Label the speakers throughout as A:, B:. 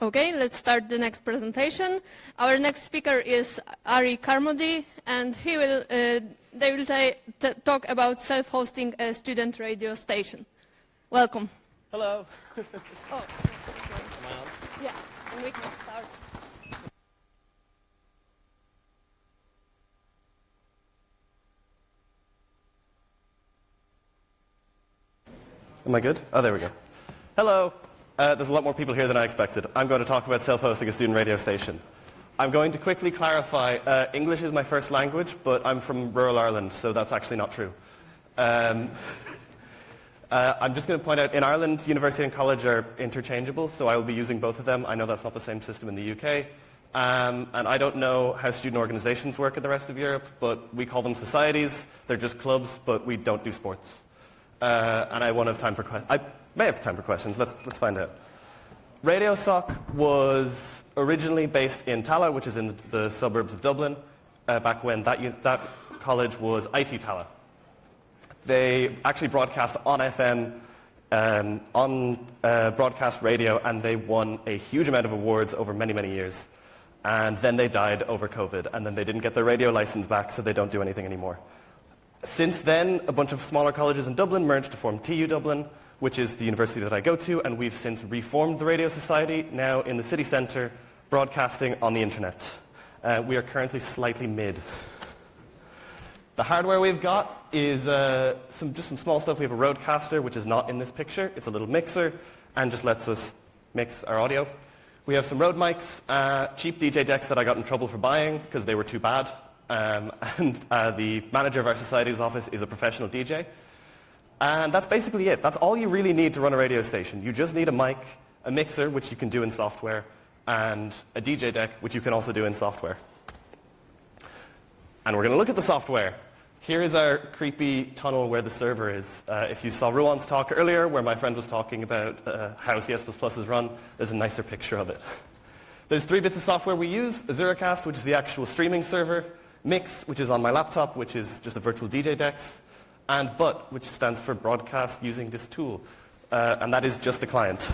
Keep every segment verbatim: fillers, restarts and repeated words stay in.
A: Okay, let's start the next presentation. Our next speaker is Ari Carmody, and he will, uh, they will t talk about self-hosting a student radio station. Welcome.
B: Hello.
A: Oh,
B: Am I on?
A: yeah, and we can start.
B: Am I good? Oh, there we go. Hello. Uh, there's a lot more people here than I expected. I'm going to talk about self-hosting a student radio station. I'm going to quickly clarify, uh, English is my first language, but I'm from rural Ireland, so that's actually not true. Um, uh, I'm just going to point out, in Ireland, university and college are interchangeable, so I will be using both of them. I know that's not the same system in the U K. Um, and I don't know how student organizations work in the rest of Europe, but we call them societies. They're just clubs, but we don't do sports. Uh, and I won't have time for questions. I may have time for questions. Let's, let's find out. RadioSoc was originally based in Tallaght, which is in the, the suburbs of Dublin, uh, back when that, that college was I T Tallaght. They actually broadcast on F M, um, on uh, broadcast radio, and they won a huge amount of awards over many, many years. And then they died over COVID, and then they didn't get their radio license back, so they don't do anything anymore. Since then, a bunch of smaller colleges in Dublin merged to form T U Dublin, which is the university that I go to, and we've since reformed the Radio Society, now in the city centre, broadcasting on the internet. Uh, we are currently slightly mid. The hardware we've got is uh, some, just some small stuff. We have a Rodecaster, which is not in this picture. It's a little mixer, and just lets us mix our audio. We have some Rode mics, uh, cheap D J decks that I got in trouble for buying, because they were too bad. Um, and uh, the manager of our society's office is a professional D J. And that's basically it. That's all you really need to run a radio station. You just need a mic, a mixer, which you can do in software, and a D J deck, which you can also do in software. And we're going to look at the software. Here is our creepy tunnel where the server is. Uh, if you saw Ruan's talk earlier, where my friend was talking about uh, how C S plus plus is run, there's a nicer picture of it. There's three bits of software we use. Azuracast, which is the actual streaming server. Mix, which is on my laptop, which is just a virtual D J decks, and B U T, which stands for broadcast using this tool, uh, and that is just the client.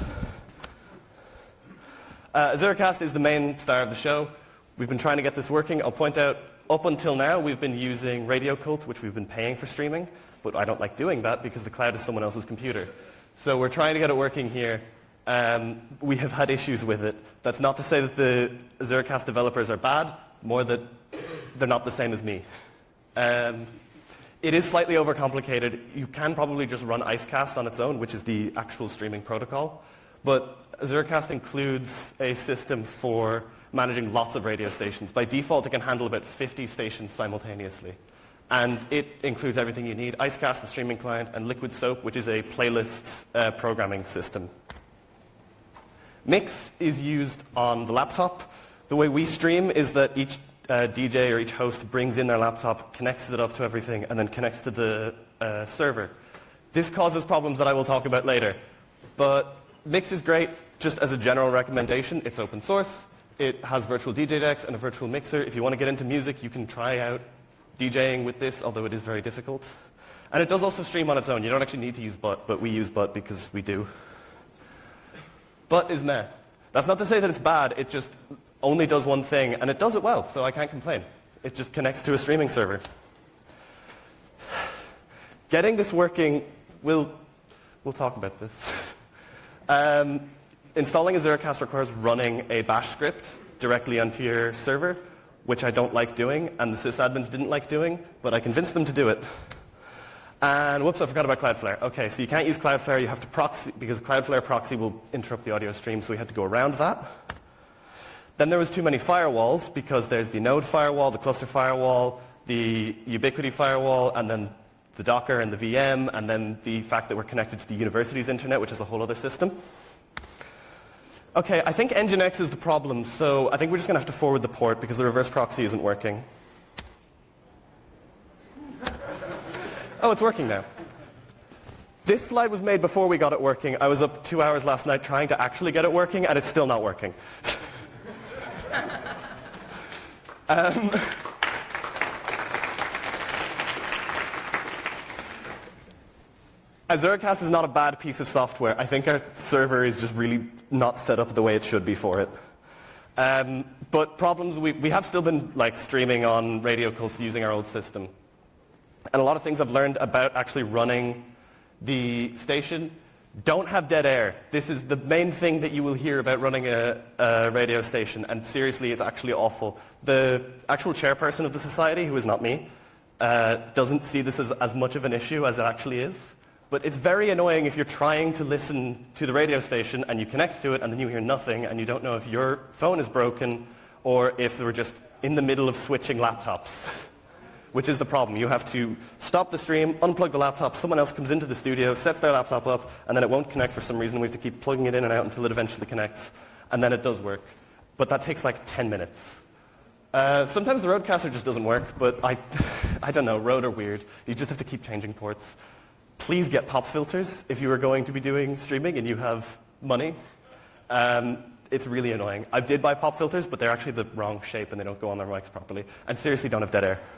B: Uh, Azuracast is the main star of the show. We've been trying to get this working. I'll point out, up until now, we've been using RadioCult, which we've been paying for streaming, but I don't like doing that because the cloud is someone else's computer. So we're trying to get it working here. Um, we have had issues with it. That's not to say that the Azuracast developers are bad, more that they're not the same as me. Um, it is slightly overcomplicated. You can probably just run Icecast on its own, which is the actual streaming protocol. But Azuracast includes a system for managing lots of radio stations. By default, it can handle about fifty stations simultaneously. And it includes everything you need: Icecast, the streaming client, and Liquid Soap, which is a playlist uh, programming system. Mix is used on the laptop. The way we stream is that each Uh, D J or each host brings in their laptop, connects it up to everything, and then connects to the uh, server. This causes problems that I will talk about later. But Mix is great just as a general recommendation. It's open source. It has virtual D J decks and a virtual mixer. If you want to get into music, you can try out DJing with this, although it is very difficult. And it does also stream on its own. You don't actually need to use B U T, but we use B U T because we do. B U T is meh. That's not to say that it's bad. It just only does one thing, and it does it well, so I can't complain. It just connects to a streaming server. Getting this working, we'll, we'll talk about this. Um, installing Azuracast requires running a bash script directly onto your server, which I don't like doing, and the sysadmins didn't like doing, but I convinced them to do it. And whoops, I forgot about Cloudflare. Okay, so you can't use Cloudflare, you have to proxy, because Cloudflare proxy will interrupt the audio stream, so we had to go around that. Then there was too many firewalls, because there's the node firewall, the cluster firewall, the Ubiquiti firewall, and then the Docker and the V M, and then the fact that we're connected to the university's internet, which is a whole other system. Okay, I think Nginx is the problem, so I think we're just going to have to forward the port, because the reverse proxy isn't working. Oh, it's working now. This slide was made before we got it working. I was up two hours last night trying to actually get it working, and it's still not working. um, Azuracast is not a bad piece of software. I think our server is just really not set up the way it should be for it. Um, but problems, we, we have still been like streaming on Radio Cult using our old system. And a lot of things I've learned about actually running the station don't have dead air. This is the main thing that you will hear about running a, a radio station, and seriously, it's actually awful. The actual chairperson of the society, who is not me, uh, doesn't see this as, as much of an issue as it actually is. But it's very annoying if you're trying to listen to the radio station and you connect to it and then you hear nothing and you don't know if your phone is broken or if we're just in the middle of switching laptops, which is the problem. You have to stop the stream, unplug the laptop, someone else comes into the studio, sets their laptop up, and then it won't connect for some reason. We have to keep plugging it in and out until it eventually connects, and then it does work. But that takes like ten minutes. Uh, sometimes the Rodecaster just doesn't work, but I, I don't know, Rode are weird. You just have to keep changing ports. Please get pop filters if you are going to be doing streaming and you have money. Um, it's really annoying. I did buy pop filters, but they're actually the wrong shape and they don't go on their mics properly. And seriously don't have dead air.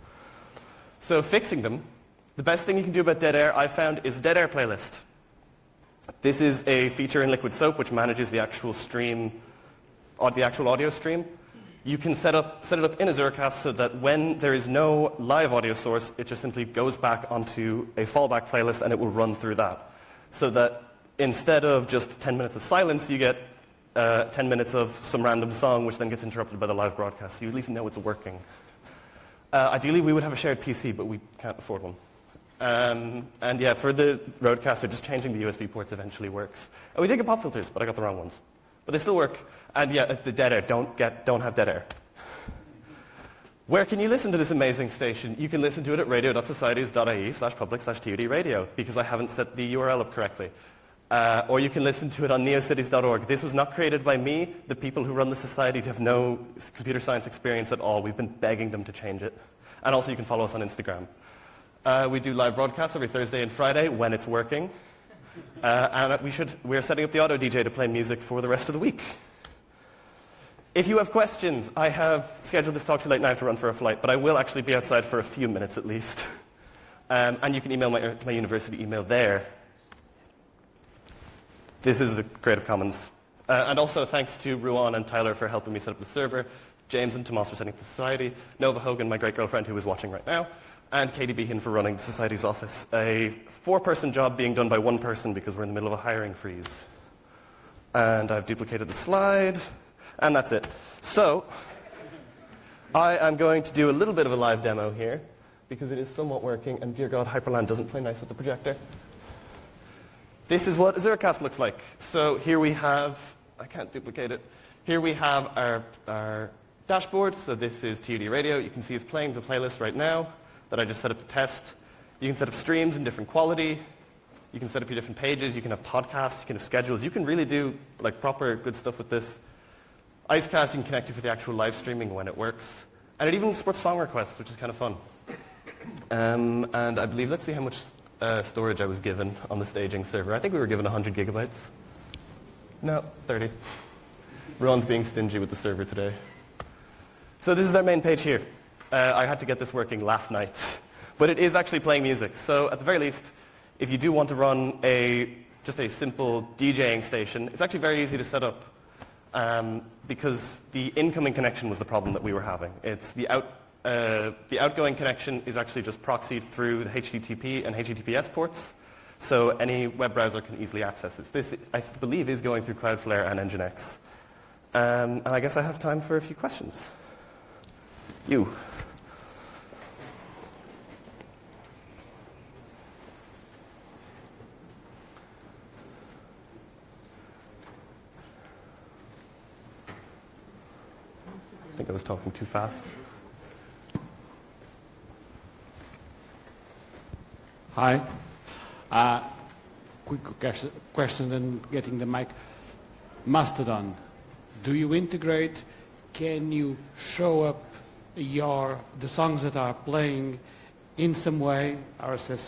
B: So fixing them, the best thing you can do about dead air, I found, is a dead air playlist. This is a feature in Liquid Soap which manages the actual stream, or the actual audio stream. You can set, up, set it up in Azuracast so that when there is no live audio source, it just simply goes back onto a fallback playlist and it will run through that. So that instead of just ten minutes of silence, you get uh, ten minutes of some random song which then gets interrupted by the live broadcast. So you at least know it's working. Uh, ideally, we would have a shared P C, but we can't afford one. Um, and yeah, for the Rodecaster, just changing the U S B ports eventually works. Oh, we did get pop filters, but I got the wrong ones. But they still work. And yeah, the dead air, don't, get, don't have dead air. Where can you listen to this amazing station? You can listen to it at radio.societies.ie slash public slash TUD radio, because I haven't set the U R L up correctly. Uh, or you can listen to it on neocities dot org. This was not created by me. The people who run the society have no computer science experience at all. We've been begging them to change it. And also you can follow us on Instagram. Uh, we do live broadcasts every Thursday and Friday when it's working. Uh, and we should, we're setting up the auto D J to play music for the rest of the week. If you have questions, I have scheduled this talk too late now to run for a flight, but I will actually be outside for a few minutes at least. Um, and you can email my, my university email there. This is a Creative Commons. Uh, and also thanks to Ruan and Tyler for helping me set up the server, James and Tomas for setting up the society, Nova Hogan, my great girlfriend who is watching right now, and Katie Behan for running the society's office. A four-person job being done by one person because we're in the middle of a hiring freeze. And I've duplicated the slide. And that's it. So, I am going to do a little bit of a live demo here, because it is somewhat working, and dear God, Hyperland doesn't play nice with the projector. This is what Azuracast looks like. So here we have, I can't duplicate it, here we have our, our dashboard. So this is T U D Radio. You can see it's playing the playlist right now that I just set up to test. You can set up streams in different quality. You can set up your different pages. You can have podcasts. You can have schedules. You can really do like proper good stuff with this. Icecast, you can connect it for the actual live streaming when it works. And it even supports song requests, which is kind of fun. Um, and I believe, let's see how much uh, storage I was given on the staging server. I think we were given one hundred gigabytes. No, thirty. Ron's being stingy with the server today. So this is our main page here. Uh, I had to get this working last night. But it is actually playing music. So at the very least, if you do want to run a just a simple DJing station, it's actually very easy to set up. Um, because the incoming connection was the problem that we were having. It's the, out, uh, the outgoing connection is actually just proxied through the H T T P and H T T P S ports, so any web browser can easily access it. This, I believe, is going through Cloudflare and Nginx. Um, and I guess I have time for a few questions. You. I think I was talking too fast.
C: Hi. Uh, quick question, then getting the mic. Mastodon. Do you integrate? Can you show up your the songs that are playing in some way, R S S